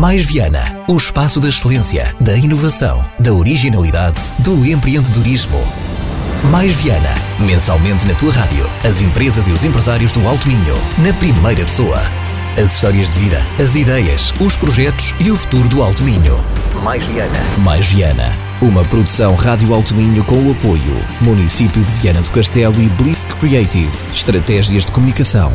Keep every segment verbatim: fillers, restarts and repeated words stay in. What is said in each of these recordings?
Mais Viana, o espaço da excelência, da inovação, da originalidade, do empreendedorismo. Mais Viana, mensalmente na tua rádio. As empresas e os empresários do Alto Minho, na primeira pessoa. As histórias de vida, as ideias, os projetos e o futuro do Alto Minho. Mais Viana. Mais Viana, uma produção Rádio Alto Minho com o apoio Município de Viana do Castelo e Blisk Creative. Estratégias de comunicação.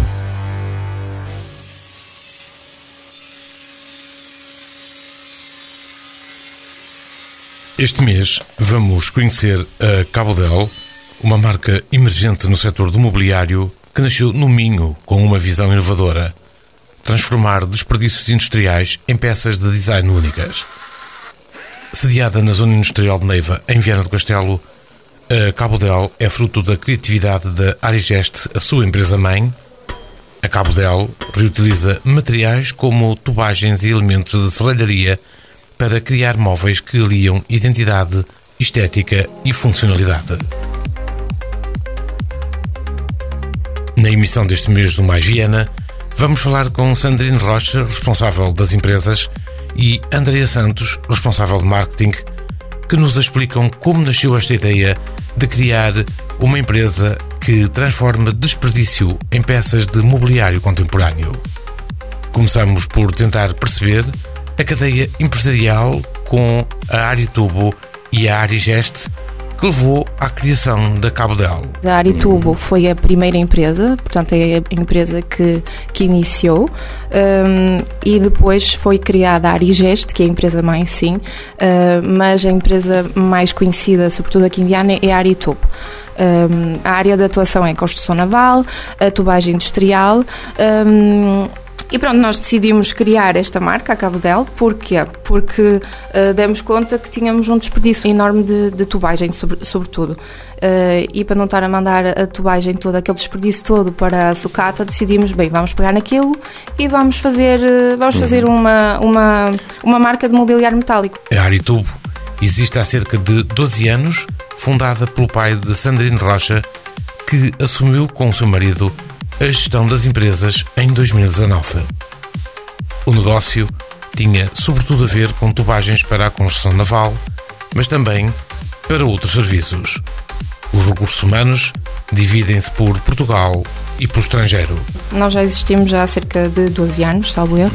Este mês vamos conhecer a Cabodel, uma marca emergente no setor do mobiliário que nasceu no Minho com uma visão inovadora: transformar desperdícios industriais em peças de design únicas. Sediada na zona industrial de Neiva, em Viana do Castelo, a Cabodel é fruto da criatividade da Arigeste, a sua empresa-mãe. A Cabodel reutiliza materiais como tubagens e elementos de serralharia para criar móveis que aliam identidade, estética e funcionalidade. Na emissão deste mês do Mais Viana, vamos falar com Sandrine Rocha, responsável das empresas, e Andrea Santos, responsável de marketing, que nos explicam como nasceu esta ideia de criar uma empresa que transforma desperdício em peças de mobiliário contemporâneo. Começamos por tentar perceber a cadeia empresarial com a Aritubo e a Arigeste que levou à criação da Cabodel. A Aritubo foi a primeira empresa, portanto é a empresa que, que iniciou, um, e depois foi criada a Arigeste, que é a empresa-mãe, sim, uh, mas a empresa mais conhecida, sobretudo aqui em Viana, é a Aritubo. Um, a área de atuação é a construção naval, a tubagem industrial. Um, E pronto, nós decidimos criar esta marca, a Cabodel. Porquê? Porque uh, demos conta que tínhamos um desperdício enorme de, de tubagem, sobre, sobretudo. Uh, e para não estar a mandar a tubagem toda, aquele desperdício todo para a sucata, decidimos, bem, vamos pegar naquilo e vamos fazer, uh, vamos fazer uma, uma, uma marca de mobiliário metálico. A Aritubo existe há cerca de doze anos, fundada pelo pai de Sandrine Rocha, que assumiu com o seu marido a gestão das empresas em dois mil e dezanove. O negócio tinha sobretudo a ver com tubagens para a construção naval, mas também para outros serviços. Os recursos humanos dividem-se por Portugal e pelo estrangeiro. Nós já existimos já há cerca de doze anos, salvo erro,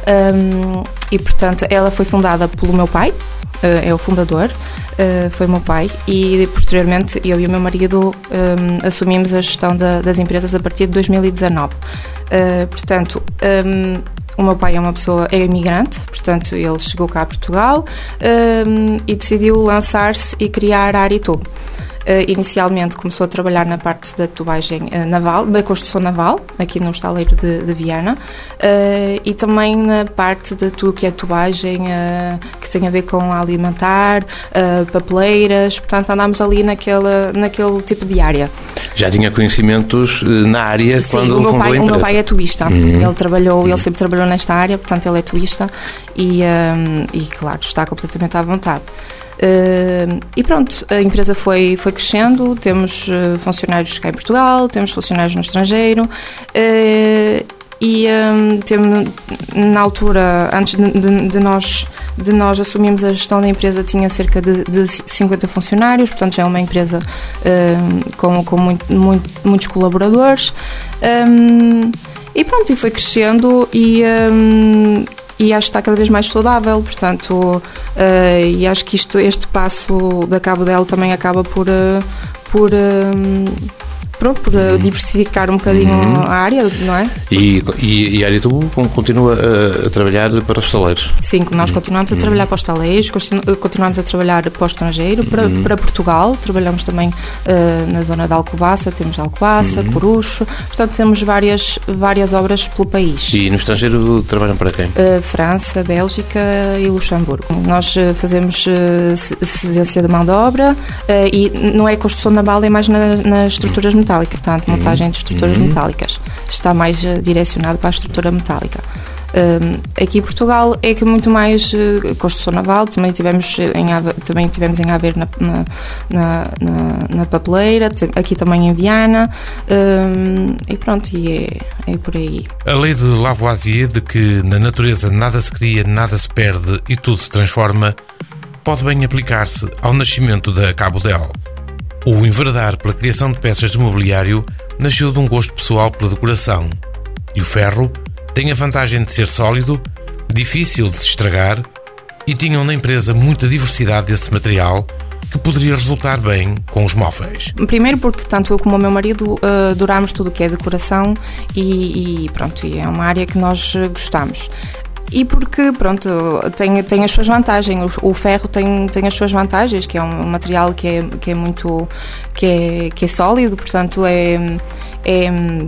um, e portanto ela foi fundada pelo meu pai, uh, é o fundador. Uh, foi o meu pai, e posteriormente eu e o meu marido um, assumimos a gestão da, das empresas a partir de dois mil e dezanove. Uh, portanto, um, o meu pai é uma pessoa, é imigrante, portanto ele chegou cá a Portugal um, e decidiu lançar-se e criar a Aritubo. Uh, inicialmente começou a trabalhar na parte da tubagem uh, naval, da construção naval, aqui no estaleiro de, de Viana, uh, e também na parte de tudo que é tubagem, uh, que tem a ver com alimentar, uh, papeleiras, portanto andámos ali naquela, naquele tipo de área. Já tinha conhecimentos na área. Sim, quando o meu fundou pai, a empresa? O meu pai é tubista, uhum. ele trabalhou, uhum. ele sempre trabalhou nesta área, portanto ele é tubista e, um, e claro, está completamente à vontade. Uh, e pronto, a empresa foi, foi crescendo, temos uh, funcionários cá em Portugal, temos funcionários no estrangeiro, uh, e um, temos, na altura, antes de, de, de, nós, de nós assumirmos a gestão da empresa, tinha cerca de, de cinquenta funcionários, portanto já é uma empresa uh, com, com muito, muito, muitos colaboradores, um, e pronto, e foi crescendo e... Um, E acho que está cada vez mais saudável, portanto, uh, e acho que isto, este passo da Cabodel também acaba por, uh, por, uh, pronto, por uh, diversificar um bocadinho uhum. a área, não é? E, e, e a Aritubo continua a, a trabalhar para os estaleiros? Sim, nós continuamos a trabalhar para os estaleiros, continuamos a trabalhar para o estrangeiro, para, uhum. para Portugal, trabalhamos também uh, na zona da Alcobaça, temos Alcobaça, uhum. Corucho, portanto temos várias, várias obras pelo país. E no estrangeiro trabalham para quem? Uh, França, Bélgica e Luxemburgo. Nós uh, fazemos uh, cedência de mão de obra uh, e não é construção naval, é mais na, nas estruturas metálicas, portanto montagem de estruturas uhum. metálicas. Está mais uh, direcionado para a estrutura metálica. Aqui em Portugal é que muito mais construção naval, também tivemos em Aveiro, também tivemos em Aveiro na, na, na, na, na papeleira, aqui também em Viana, e pronto, e é, é por aí. A lei de Lavoisier, de que na natureza nada se cria, nada se perde e tudo se transforma, pode bem aplicar-se ao nascimento da Cabo Del. O enveredar pela criação de peças de mobiliário nasceu de um gosto pessoal pela decoração. E o ferro tem a vantagem de ser sólido, difícil de se estragar e tinham na empresa muita diversidade desse material que poderia resultar bem com os móveis. Primeiro porque tanto eu como o meu marido uh, adorámos tudo o que é decoração e, e pronto, e é uma área que nós gostamos. E porque, pronto, tem, tem as suas vantagens, o, o ferro tem, tem as suas vantagens, que é um material que é, que é muito, que é, que é sólido, portanto é, é,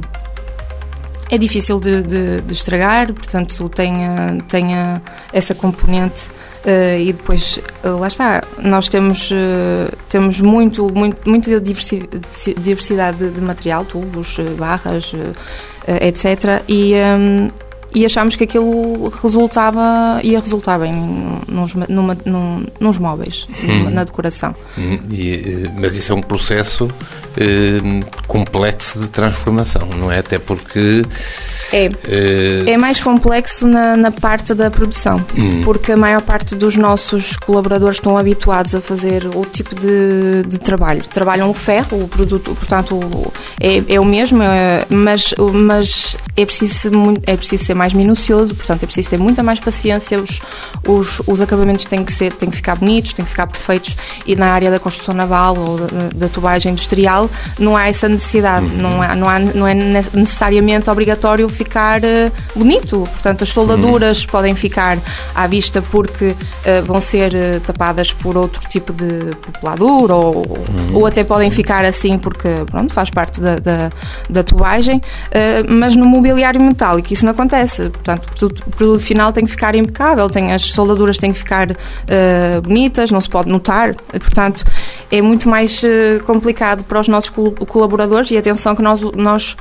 é difícil de, de, de estragar, portanto tem, tem essa componente. Uh, e depois, uh, lá está, nós temos, uh, temos muito, muito, muita diversi- diversidade de, de material, tubos, barras, uh, etcétera. E, um, e achámos que aquilo resultava, ia resultar bem nos, numa, num, nos móveis, hum. na decoração. Hum. E, mas isso é um processo eh, complexo de transformação, não é? Até porque... É, eh... é mais complexo na, na parte da produção, hum. porque a maior parte dos nossos colaboradores estão habituados a fazer outro tipo de, de trabalho. Trabalham o ferro, o produto, portanto, é, é o mesmo, é, mas, mas é, preciso, é preciso ser mais minucioso, portanto, é preciso ter muita mais paciência, os, os, os acabamentos têm que, ser, têm que ficar bonitos, têm que ficar perfeitos, e na área da construção naval ou da, da tubagem industrial não há essa necessidade, hum. não, há, não, há, não é necessariamente obrigatório ficar uh, bonito, portanto as soldaduras hum. podem ficar à vista porque uh, vão ser uh, tapadas por outro tipo de populadura ou, hum. ou até podem ficar assim porque pronto, faz parte da, da, da tubagem, uh, mas no mobiliário metálico isso não acontece, portanto o produto, o produto final tem que ficar impecável, tem, as soldaduras têm que ficar uh, bonitas, não se pode notar, portanto é muito mais uh, complicado para os nossos colaboradores, e atenção que nós, nós,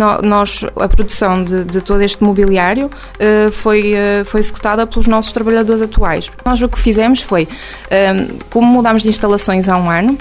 nós a produção de, de todo este mobiliário uh, foi, uh, foi executada pelos nossos trabalhadores atuais. Nós o que fizemos foi, um, como mudámos de instalações há um ano,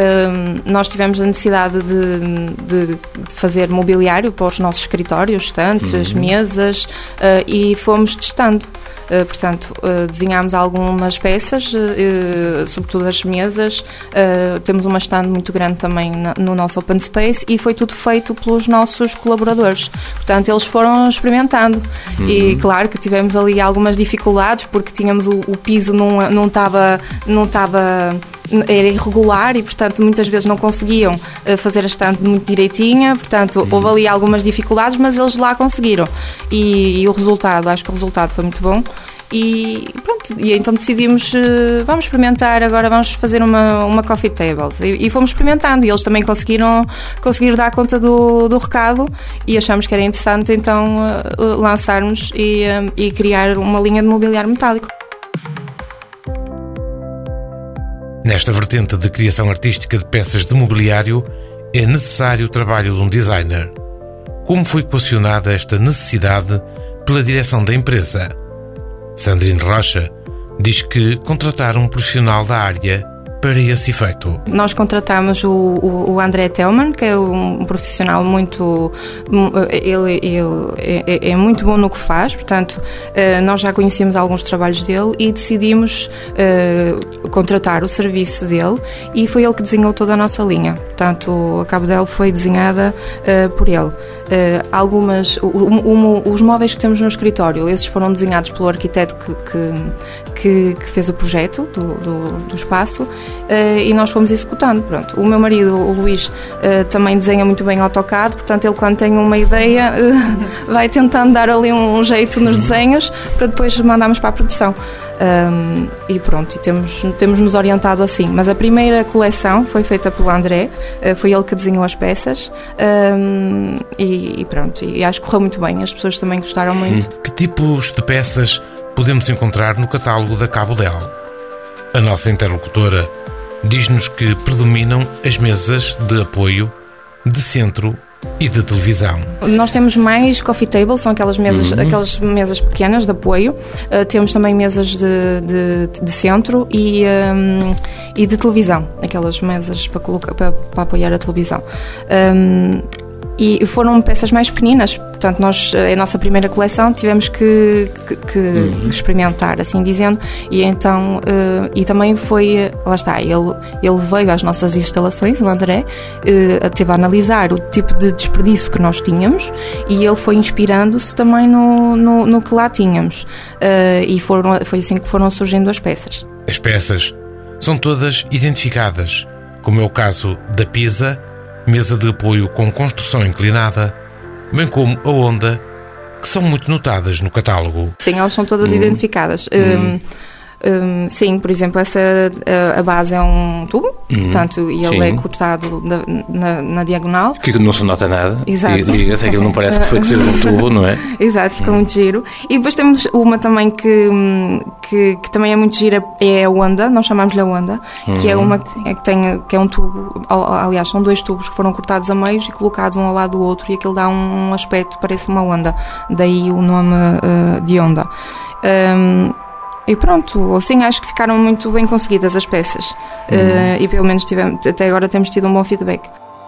Uh, nós tivemos a necessidade de, de, de fazer mobiliário para os nossos escritórios, estantes, uhum. mesas, uh, e fomos testando. Uh, portanto, uh, desenhámos algumas peças, uh, sobretudo as mesas. Uh, temos uma stand muito grande também na, no nosso Open Space, e foi tudo feito pelos nossos colaboradores. Portanto, eles foram experimentando. Uhum. E claro que tivemos ali algumas dificuldades, porque tínhamos o, o piso não não estava não estava era irregular e, portanto, muitas vezes não conseguiam uh, fazer a estante muito direitinha, portanto, uhum. houve ali algumas dificuldades, mas eles lá conseguiram. E, e o resultado, acho que o resultado foi muito bom. E pronto, e então decidimos, uh, vamos experimentar, agora vamos fazer uma, uma coffee table. E, e fomos experimentando, e eles também conseguiram, conseguiram dar conta do, do recado, e achamos que era interessante então uh, uh, lançarmos e, uh, e criar uma linha de mobiliário metálico. Nesta vertente de criação artística de peças de mobiliário, é necessário o trabalho de um designer. Como foi equacionada esta necessidade pela direção da empresa? Sandrine Rocha diz que contrataram um profissional da área para esse efeito. Nós contratamos o, o, o André Telman, que é um profissional muito... Ele, ele é, é muito bom no que faz, portanto, nós já conhecíamos alguns trabalhos dele e decidimos uh, contratar o serviço dele, e foi ele que desenhou toda a nossa linha. Portanto, a Cabo Del foi desenhada uh, por ele. Uh, algumas, o, o, os móveis que temos no escritório, esses foram desenhados pelo arquiteto que, que, que, que fez o projeto do, do, do espaço, uh, e nós fomos executando. Pronto. O meu marido, o Luís, uh, também desenha muito bem AutoCAD, portanto ele, quando tem uma ideia, uh, vai tentando dar ali um, um jeito nos desenhos para depois mandarmos para a produção. Um, e pronto, e temos, temos nos orientado assim. Mas a primeira coleção foi feita pelo André, uh, foi ele que desenhou as peças, um, e, e pronto, e acho que correu muito bem, as pessoas também gostaram muito. Que tipos de peças podemos encontrar no catálogo da Cabo Del? A nossa interlocutora diz-nos que predominam as mesas de apoio, de centro e de televisão. Nós temos mais coffee tables, são aquelas mesas, uhum. aquelas mesas pequenas de apoio. Uh, temos também mesas de, de, de centro e, um, e de televisão, aquelas mesas para, colocar, para, para apoiar a televisão. Um, E foram peças mais pequeninas, portanto, nós, a nossa primeira coleção, tivemos que, que, que uhum. experimentar, assim dizendo, e então, uh, e também foi, lá está, ele, ele veio às nossas instalações, o André, uh, teve a analisar o tipo de desperdício que nós tínhamos e ele foi inspirando-se também no, no, no que lá tínhamos, uh, e foram, foi assim que foram surgindo as peças. As peças são todas identificadas, como é o caso da Pisa, mesa de apoio com construção inclinada, bem como a Onda, que são muito notadas no catálogo. Sim, elas são todas hum. identificadas. Hum. Um, sim, por exemplo, essa, a, a base é um tubo, hum. portanto, e ele sim. é cortado na, na, na diagonal. Que não se nota nada. Exato. Diga-se, aquilo não parece que foi que saiu um tubo, não é? Exato, fica hum. muito giro. E depois temos uma também que, que, que também é muito gira, é a Onda, nós chamamos-lhe a Onda, hum. que é uma que, é, que, tem, que é um tubo, aliás, são dois tubos que foram cortados a meios e colocados um ao lado do outro, e aquilo dá um aspecto, parece uma onda, daí o nome uh, de Onda. Um, E pronto, assim acho que ficaram muito bem conseguidas as peças. Uhum. uh, e pelo menos tivemos, até agora temos tido um bom feedback.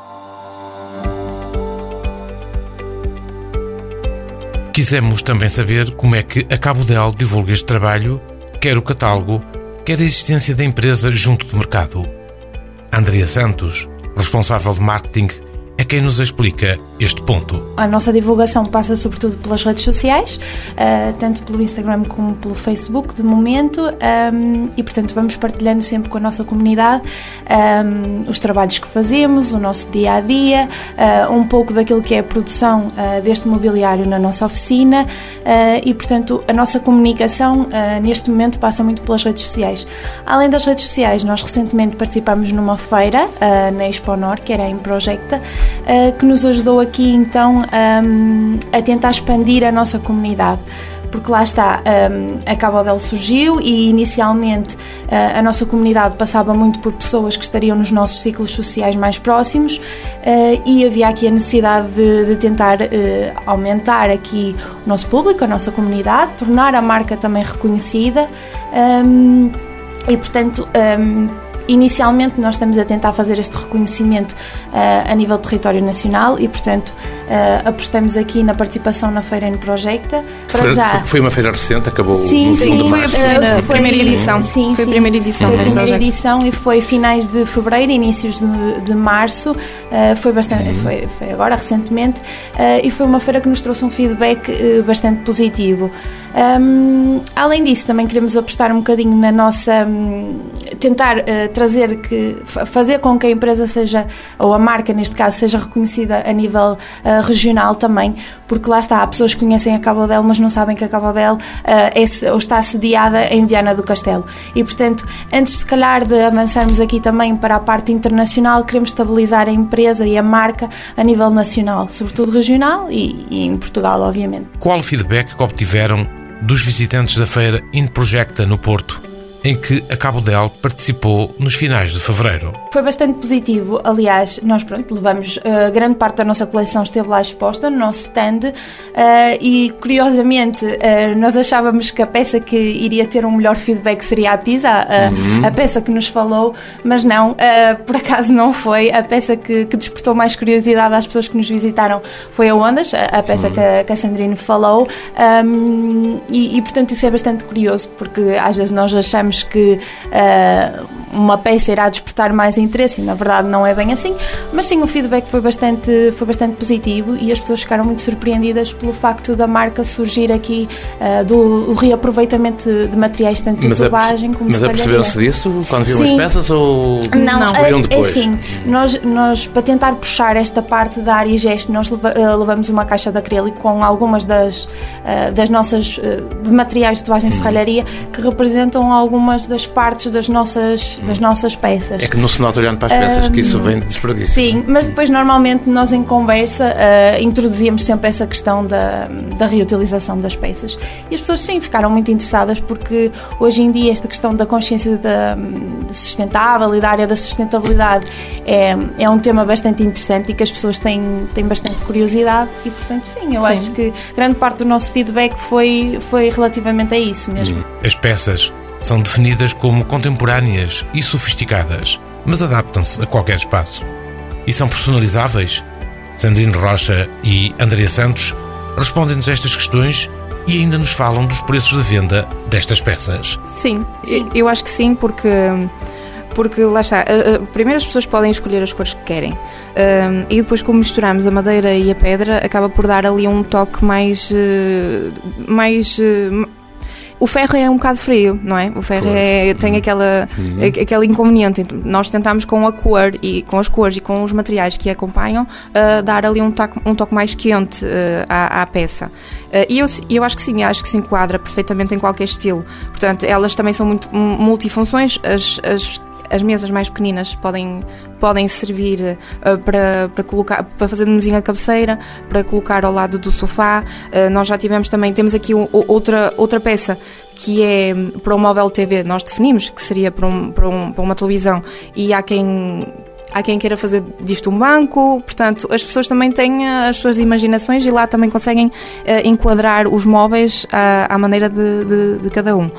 Quisemos também saber como é que a Cabo Del divulga este trabalho, quer o catálogo, quer a existência da empresa junto do mercado. Andrea Santos, responsável de marketing, é quem nos explica este ponto. A nossa divulgação passa sobretudo pelas redes sociais, uh, tanto pelo Instagram como pelo Facebook, de momento, um, e portanto vamos partilhando sempre com a nossa comunidade um, os trabalhos que fazemos, o nosso dia-a-dia, uh, um pouco daquilo que é a produção uh, deste mobiliário na nossa oficina, uh, e portanto a nossa comunicação uh, neste momento passa muito pelas redes sociais. Além das redes sociais, nós recentemente participamos numa feira uh, na Exponor, que era em Projecta, Uh, que nos ajudou aqui então um, a tentar expandir a nossa comunidade, porque lá está, um, a Cabo Del surgiu e inicialmente uh, a nossa comunidade passava muito por pessoas que estariam nos nossos ciclos sociais mais próximos, uh, e havia aqui a necessidade de, de tentar uh, aumentar aqui o nosso público, a nossa comunidade, tornar a marca também reconhecida, um, e portanto um, inicialmente nós estamos a tentar fazer este reconhecimento uh, a nível de território nacional e, portanto, uh, apostamos aqui na participação na Feira em Projecta. Para foi, já... foi uma feira recente, acabou sim, no sim, fundo foi de março. A primeira, foi primeira edição. Sim, foi a primeira edição. Foi a primeira edição e foi finais de fevereiro, inícios de, de março. Uh, foi, bastante, uhum. foi, foi agora, recentemente, uh, e foi uma feira que nos trouxe um feedback uh, bastante positivo. Um, além disso, também queremos apostar um bocadinho na nossa... Um, tentar uh, trazer que... fazer com que a empresa seja, ou a marca neste caso, seja reconhecida a nível uh, regional também, porque lá está, há pessoas que conhecem a Cabo Del, mas não sabem que a Cabo Del uh, é, ou está sediada em Viana do Castelo. E, portanto, antes se calhar de avançarmos aqui também para a parte internacional, queremos estabilizar a empresa e a marca a nível nacional, sobretudo regional e, e em Portugal, obviamente. Qual o feedback que obtiveram dos visitantes da feira In Projecta no Porto, em que a Cabo Del participou nos finais de fevereiro? Foi bastante positivo. Aliás, nós pronto, levamos uh, grande parte da nossa coleção esteve lá exposta no nosso stand, uh, e curiosamente uh, nós achávamos que a peça que iria ter um melhor feedback seria a Pisa, uh, uhum. a peça que nos falou, mas não, uh, por acaso não foi. A peça que, que despertou mais curiosidade às pessoas que nos visitaram foi a Ondas, a, a peça uhum. que, a, que a Sandrine falou, um, e, e portanto isso é bastante curioso, porque às vezes nós achamos que uh, uma peça irá despertar mais interesse e na verdade não é bem assim, mas sim, o feedback foi bastante, foi bastante positivo e as pessoas ficaram muito surpreendidas pelo facto da marca surgir aqui uh, do reaproveitamento de materiais tanto de tubagem como de Mas aperceberam-se disso quando viram as peças ou não, não é, depois? É assim, nós, nós para tentar puxar esta parte da área e gesto, nós leva, uh, levamos uma caixa de acrílico com algumas das, uh, das nossas uh, de materiais de tubagem de serralharia que representam algumas das partes das nossas das nossas peças. É que não se nota olhando para as peças um, que isso vem de desperdício. Sim, mas depois normalmente nós em conversa uh, introduzíamos sempre essa questão da, da reutilização das peças. E as pessoas sim ficaram muito interessadas porque hoje em dia esta questão da consciência da, da sustentável e da área da sustentabilidade é, é um tema bastante interessante e que as pessoas têm, têm bastante curiosidade e portanto sim, eu sim. acho que grande parte do nosso feedback foi, foi relativamente a isso mesmo. As peças são definidas como contemporâneas e sofisticadas, mas adaptam-se a qualquer espaço. E são personalizáveis? Sandrine Rocha e Andrea Santos respondem-nos a estas questões e ainda nos falam dos preços de venda destas peças. Sim, sim. Eu acho que sim, porque... Porque lá está, primeiro as pessoas podem escolher as cores que querem um, e depois como misturamos a madeira e a pedra acaba por dar ali um toque mais... mais o ferro é um bocado frio, não é? O ferro é, tem aquela, uhum. aquele inconveniente. Nós tentamos com a cor e com as cores e com os materiais que acompanham uh, dar ali um toque, um toque mais quente uh, à, à peça. Uh, e eu, eu acho que sim, acho que se enquadra perfeitamente em qualquer estilo. Portanto, elas também são muito multifunções. As, as As mesas mais pequeninas podem, podem servir uh, para, para, colocar, para fazer de mesinha cabeceira, para colocar ao lado do sofá. Uh, nós já tivemos também, temos aqui o, outra, outra peça que é para um móvel T V, nós definimos que seria para, um, para, um, para uma televisão e há quem... Há quem queira fazer disto um banco, portanto, as pessoas também têm as suas imaginações e lá também conseguem uh, enquadrar os móveis à, à maneira de, de, de cada um.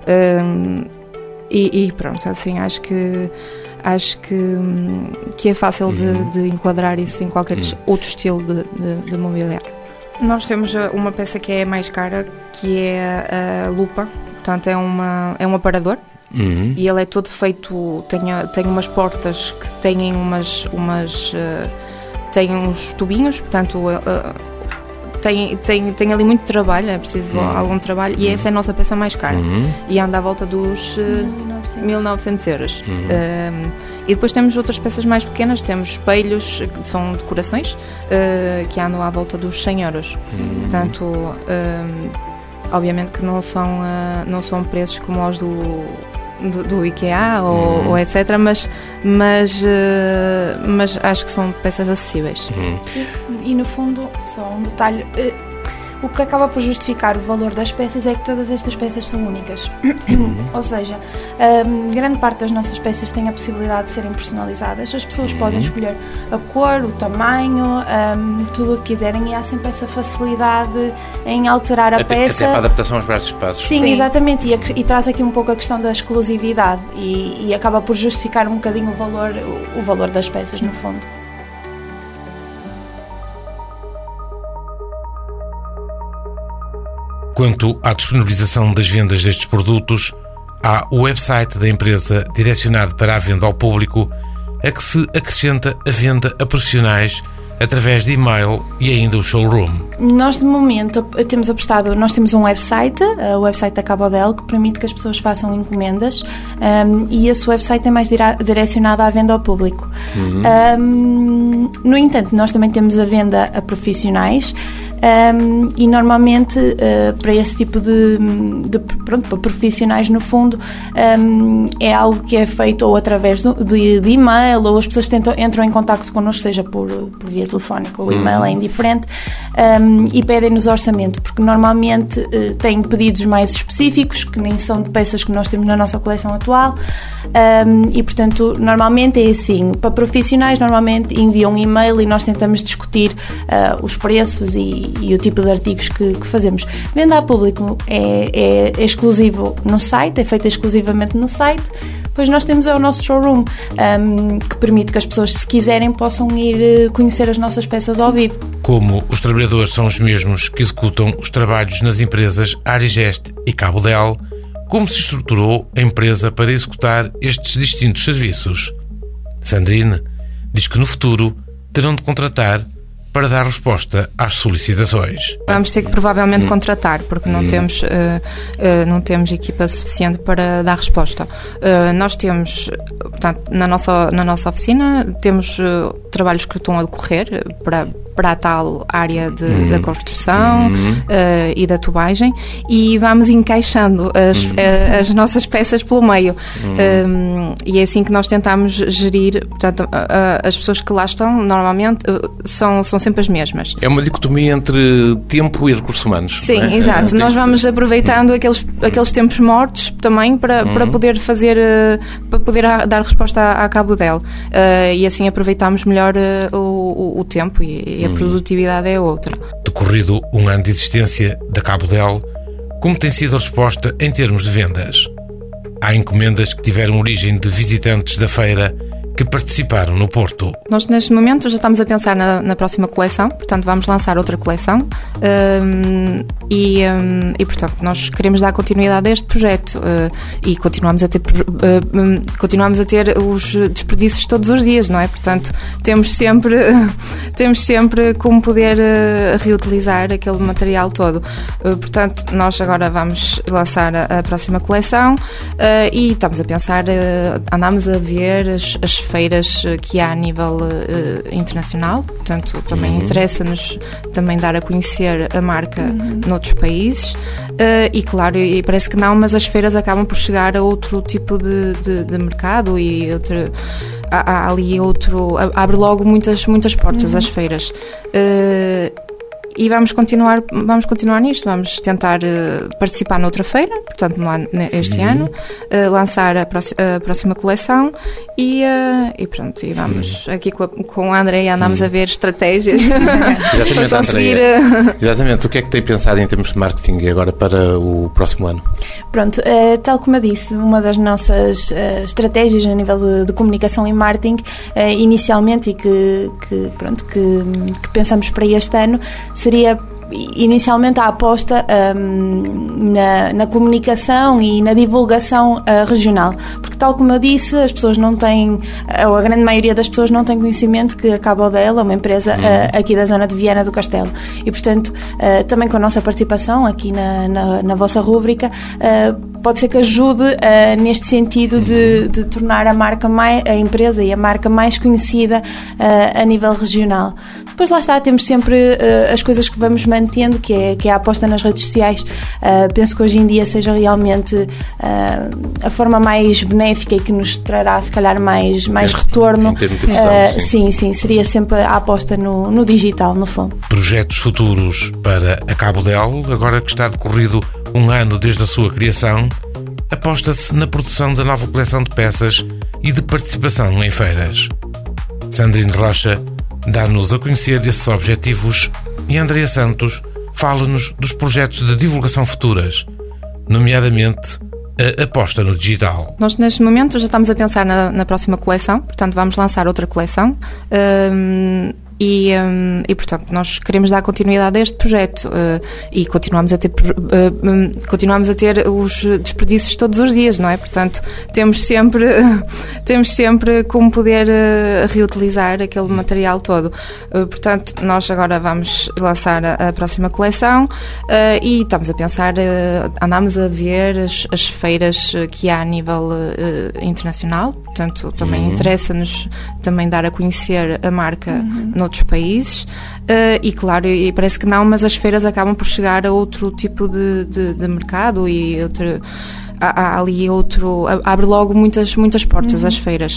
Uh, E, e pronto, assim, acho que acho que, que é fácil de, de enquadrar isso em qualquer outro estilo de, de, de mobiliário. Nós temos uma peça que é mais cara, que é a lupa, portanto é, uma, é um aparador. Uhum. E ele é todo feito, tem, tem umas portas que têm umas, umas uh, tem uns tubinhos, portanto uh, Tem, tem, tem ali muito trabalho, é preciso uhum. algum trabalho, e essa é a nossa peça mais cara. Uhum. E anda à volta dos uh, mil e novecentos euros. Uhum. Um, e depois temos outras peças mais pequenas, temos espelhos, que são decorações, uh, que andam à volta dos cem euros. Uhum. Portanto, um, obviamente que não são, uh, não são preços como os do... Do, do IKEA ou, uhum. ou etcétera, mas, mas, uh, mas acho que são peças acessíveis. Uhum. E, e no fundo, só um detalhe, uh, o que acaba por justificar o valor das peças é que todas estas peças são únicas. Uhum. Ou seja, um, grande parte das nossas peças tem a possibilidade de serem personalizadas. As pessoas uhum. podem escolher a cor, o tamanho, um, tudo o que quiserem, e há sempre essa facilidade em alterar a até, peça. Até para a adaptação aos vários espaços. Sim, Sim. exatamente, e, e traz aqui um pouco a questão da exclusividade e, e acaba por justificar um bocadinho o valor, o, o valor das peças, no fundo. Quanto à disponibilização das vendas destes produtos, há o website da empresa direcionado para a venda ao público, a que se acrescenta a venda a profissionais através de e-mail e ainda o showroom. Nós de momento temos apostado, nós temos um website, o website da Cabodel, que permite que as pessoas façam encomendas, um, e esse website é mais dire- direcionado à venda ao público. Uhum. Um, no entanto, nós também temos a venda a profissionais. Um, e normalmente uh, para esse tipo de, de pronto, para profissionais no fundo um, é algo que é feito ou através do, de, de e-mail, ou as pessoas tentam, entram em contacto connosco, seja por, por via telefónica ou e-mail, uhum. é indiferente, um, e pedem-nos orçamento, porque normalmente uh, têm pedidos mais específicos que nem são de peças que nós temos na nossa coleção atual, um, e portanto normalmente é assim, para profissionais normalmente enviam um e-mail e nós tentamos discutir uh, os preços e e o tipo de artigos que, que fazemos. Venda a público é, é, é exclusivo no site, é feita exclusivamente no site, pois nós temos o nosso showroom, um, que permite que as pessoas, se quiserem, possam ir conhecer as nossas peças ao vivo. Como os trabalhadores são os mesmos que executam os trabalhos nas empresas Arigeste e Cabodel, como se estruturou a empresa para executar estes distintos serviços? Sandrine diz que no futuro terão de contratar para dar resposta às solicitações. Vamos ter que provavelmente hum. contratar, porque não, hum. temos, uh, uh, não temos equipa suficiente para dar resposta. Uh, nós temos, portanto, na nossa, na nossa oficina, temos uh, trabalhos que estão a decorrer para, para a tal área de, uhum. da construção uhum. uh, e da tubagem, e vamos encaixando as, uhum. uh, as nossas peças pelo meio. Uhum. Um, e é assim que nós tentamos gerir. Portanto, uh, uh, as pessoas que lá estão, normalmente, uh, são, são sempre as mesmas. É uma dicotomia entre tempo e recursos humanos. Sim, não é? exato. É, nós vamos aproveitando uhum. aqueles, aqueles tempos mortos também para, uhum. para poder fazer, uh, para poder a, dar resposta à, à Cabo Del. Uh, e assim aproveitamos melhor uh, o, o tempo e, e a produtividade é outra. Decorrido um ano de existência da Cabo Del, como tem sido a resposta em termos de vendas? Há encomendas que tiveram origem de visitantes da feira que participaram no Porto. Nós, neste momento, já estamos a pensar na, na próxima coleção, portanto, vamos lançar outra coleção um, e, um, e, portanto, nós queremos dar continuidade a este projeto uh, e continuamos a ter uh, um, continuamos a ter os desperdícios todos os dias, não é? Portanto, temos sempre temos sempre como poder uh, reutilizar aquele material todo. Uh, portanto, nós agora vamos lançar a, a próxima coleção uh, e estamos a pensar, uh, andamos a ver as, as feiras que há a nível uh, internacional, portanto também uhum. interessa-nos também dar a conhecer a marca uhum. noutros países uh, e claro, e parece que não, mas as feiras acabam por chegar a outro tipo de, de, de mercado e outro, há, há ali outro, abre logo muitas, muitas portas uhum. às feiras. Uh, E vamos continuar, vamos continuar nisto, vamos tentar uh, participar noutra feira, portanto, no ano, este uhum. ano, uh, lançar a, próxima, a próxima coleção e, uh, e pronto, e vamos uhum. aqui com a, com a Andreia andamos uhum. a ver estratégias Exatamente, para conseguir... Uh... Exatamente, o que é que tem pensado em termos de marketing agora para o próximo ano? Pronto, uh, tal como eu disse, uma das nossas uh, estratégias a nível de, de comunicação e marketing, uh, inicialmente, e que, que, pronto, que, que pensamos para este ano, seria inicialmente a aposta um, na, na comunicação e na divulgação uh, regional, porque tal como eu disse, as pessoas não têm, ou a grande maioria das pessoas não tem conhecimento que a Cabo Del é uma empresa uh, aqui da zona de Viana do Castelo e portanto uh, também com a nossa participação aqui na, na, na vossa rúbrica uh, pode ser que ajude uh, neste sentido de, de tornar a marca mais, a empresa e a marca mais conhecida uh, a nível regional. Depois lá está, temos sempre uh, as coisas que vamos mantendo, que é, que é a aposta nas redes sociais. Uh, penso que hoje em dia seja realmente uh, a forma mais benéfica e que nos trará se calhar mais, mais em, retorno. Em termos de visão, uh, sim. sim, sim, seria sempre a aposta no, no digital, no fundo. Projetos futuros para a Cabo Del, agora que está decorrido um ano desde a sua criação, aposta-se na produção da nova coleção de peças e de participação em feiras. Sandrine Rocha dá-nos a conhecer esses objetivos e Andreia Santos fala-nos dos projetos de divulgação futuras, nomeadamente a aposta no digital. Nós neste momento já estamos a pensar na, na próxima coleção, portanto vamos lançar outra coleção um, e, um, e portanto nós queremos dar continuidade a este projeto uh, e continuamos a ter uh, um, continuamos a ter os desperdícios todos os dias, não é? Portanto temos sempre temos sempre como poder uh, reutilizar aquele material todo. Uh, portanto nós agora vamos lançar a, a próxima coleção uh, e estamos a pensar, uh, andamos a ver as, as feiras que há a nível uh, internacional, portanto também uhum. interessa-nos também dar a conhecer a marca uhum. noutros países uh, e claro, e parece que não, mas as feiras acabam por chegar a outro tipo de, de, de mercado e outro, há, há ali outro, abre logo muitas, muitas portas uhum. às feiras.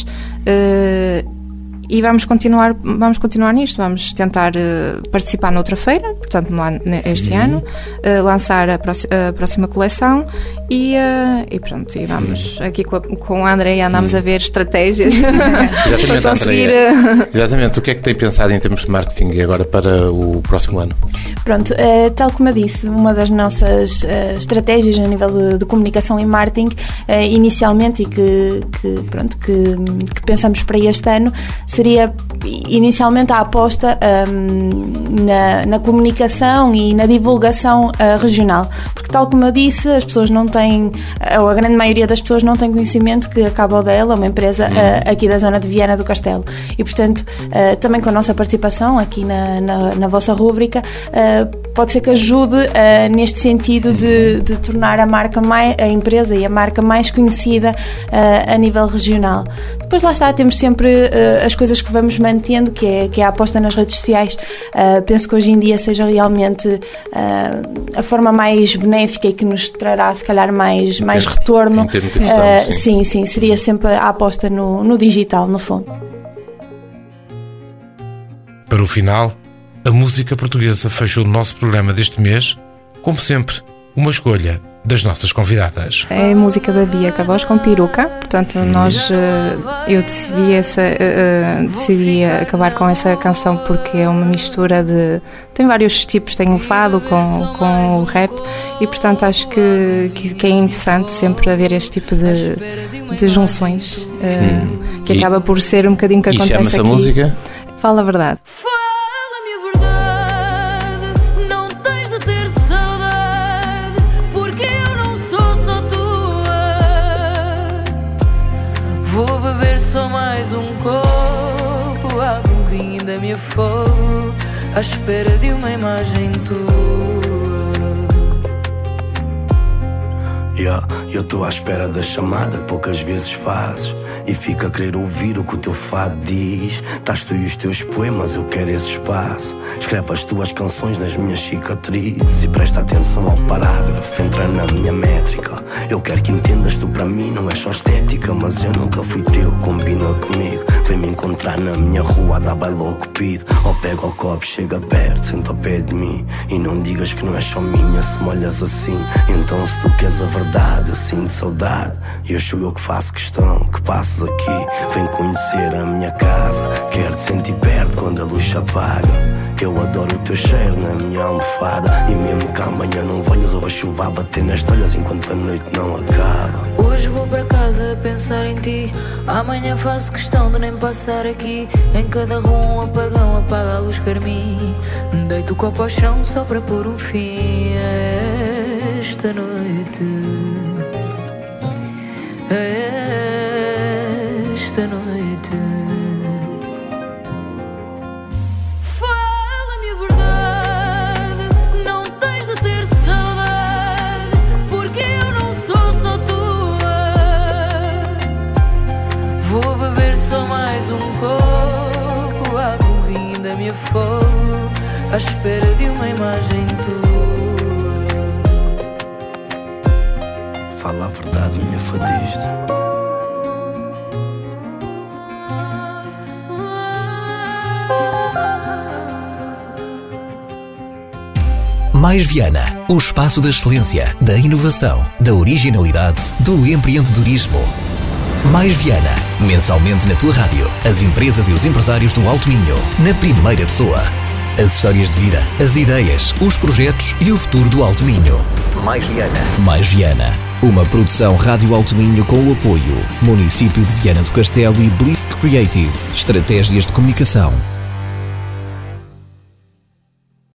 Uh, E vamos continuar, vamos continuar nisto, vamos tentar uh, participar noutra feira, portanto, no ano, este uhum. ano, uh, lançar a, próxima, a próxima coleção e, uh, e pronto, e vamos aqui com a, com a Andreia andamos uhum. a ver estratégias Exatamente, para conseguir... Uh... Exatamente, o que é que tem pensado em termos de marketing agora para o próximo ano? Pronto, uh, tal como eu disse, uma das nossas uh, estratégias a nível de, de comunicação e marketing, uh, inicialmente, e que, que, pronto, que, que pensamos para este ano, seria inicialmente a aposta um, na, na comunicação e na divulgação uh, regional, porque tal como eu disse, as pessoas não têm, ou a grande maioria das pessoas não tem conhecimento que a Cabo Del é uma empresa uh, aqui da zona de Viana do Castelo e portanto uh, também com a nossa participação aqui na, na, na vossa rúbrica uh, pode ser que ajude uh, neste sentido de, de tornar a marca mais, a empresa e a marca mais conhecida uh, a nível regional. Depois lá está, temos sempre uh, as coisas que vamos mantendo, que é, que é a aposta nas redes sociais. Uh, penso que hoje em dia seja realmente uh, a forma mais benéfica e que nos trará se calhar mais, mais termos, retorno. Em termos de visão, uh, sim. sim, sim, seria sempre a aposta no, no digital, no fundo. Para o final, a música portuguesa fechou o nosso programa deste mês, como sempre, uma escolha das nossas convidadas. É a música da Bia Cavós com Peruca, portanto nós, eu decidi, essa, decidi acabar com essa canção porque é uma mistura de, tem vários tipos, tem o fado com, com o rap e portanto acho que, que é interessante sempre haver este tipo de, de junções, hum. que e, acaba por ser um bocadinho que acontece aqui. E chama-se a música? Fala a verdade. Vou beber só mais um copo, abro um vinho da minha fogo, à espera de uma imagem tua. Yeah, eu tô à espera da chamada que poucas vezes fazes e fico a querer ouvir o que o teu fado diz. Estás tu e os teus poemas, eu quero esse espaço. Escreve as tuas canções nas minhas cicatrizes e presta atenção ao parágrafo, entra na minha métrica. Eu quero que entendas, tu para mim não é só estética, mas eu nunca fui teu, combina comigo. Vem me encontrar na minha rua, dá baile ao cupido. Ou pega o copo, chega perto, senta ao pé de mim. E não digas que não é só minha se molhas assim. Então se tu queres a verdade, eu sinto saudade. E eu sou eu que faço questão, que passes aqui. Vem conhecer a minha casa, quero te sentir perto quando a luz se apaga. Eu adoro o teu cheiro na minha almofada. E mesmo que amanhã não venhas, ouve a chuva a bater nas telhas enquanto a noite não acaba. Hoje vou para casa a pensar em ti. Amanhã faço questão de nem passar aqui. Em cada rua um apagão apaga a luz carmim. Deito o copo ao chão só para pôr um fim a esta noite, a esta noite. Fogo, à espera de uma imagem tua. Fala a verdade, minha fadista. Mais Viana, o espaço da excelência, da inovação, da originalidade, do empreendedorismo. Mais Viana, mensalmente na tua rádio, as empresas e os empresários do Alto Minho, na primeira pessoa. As histórias de vida, as ideias, os projetos e o futuro do Alto Minho. Mais Viana. Mais Viana, uma produção Rádio Alto Minho com o apoio Município de Viana do Castelo e Blisk Creative, estratégias de comunicação.